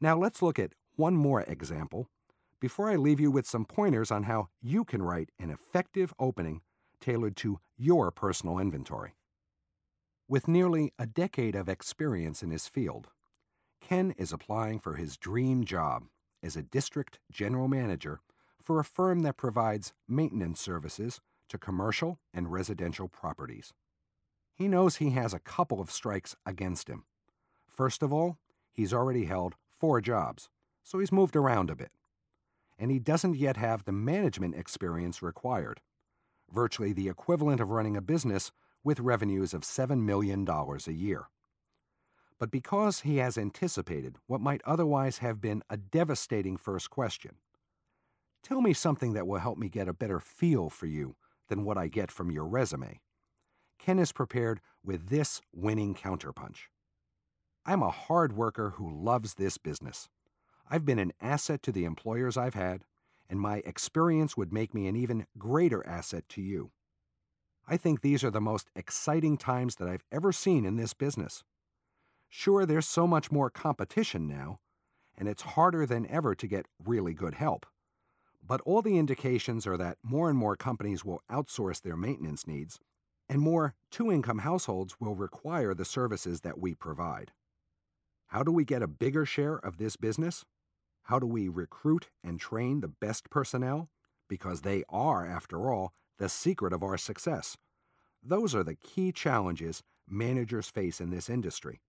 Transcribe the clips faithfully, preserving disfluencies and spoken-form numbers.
Now let's look at one more example before I leave you with some pointers on how you can write an effective opening tailored to your personal inventory. With nearly a decade of experience in his field, Ken is applying for his dream job as a district general manager for a firm that provides maintenance services to commercial and residential properties. He knows he has a couple of strikes against him. First of all, he's already held four jobs, so he's moved around a bit. And he doesn't yet have the management experience required, virtually the equivalent of running a business with revenues of seven million dollars a year. But because he has anticipated what might otherwise have been a devastating first question, tell me something that will help me get a better feel for you than what I get from your resume. Ken is prepared with this winning counterpunch. I'm a hard worker who loves this business. I've been an asset to the employers I've had, and my experience would make me an even greater asset to you. I think these are the most exciting times that I've ever seen in this business. Sure, there's so much more competition now, and it's harder than ever to get really good help. But all the indications are that more and more companies will outsource their maintenance needs, and more two-income households will require the services that we provide. How do we get a bigger share of this business? How do we recruit and train the best personnel? Because they are, after all, the secret of our success. Those are the key challenges managers face in this industry.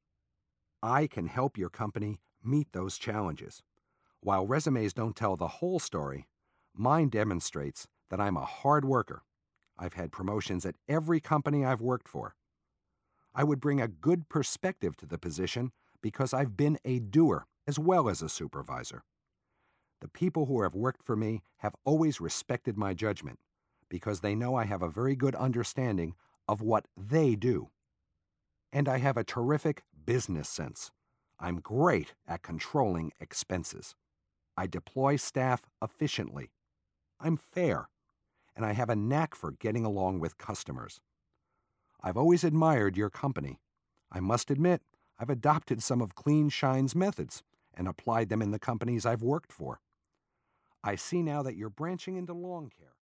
I can help your company meet those challenges. While resumes don't tell the whole story, mine demonstrates that I'm a hard worker. I've had promotions at every company I've worked for. I would bring a good perspective to the position because I've been a doer as well as a supervisor. The people who have worked for me have always respected my judgment because they know I have a very good understanding of what they do. And I have a terrific business sense. I'm great at controlling expenses. I deploy staff efficiently. I'm fair, and I have a knack for getting along with customers. I've always admired your company. I must admit, I've adopted some of Clean Shine's methods and applied them in the companies I've worked for. I see now that you're branching into lawn care.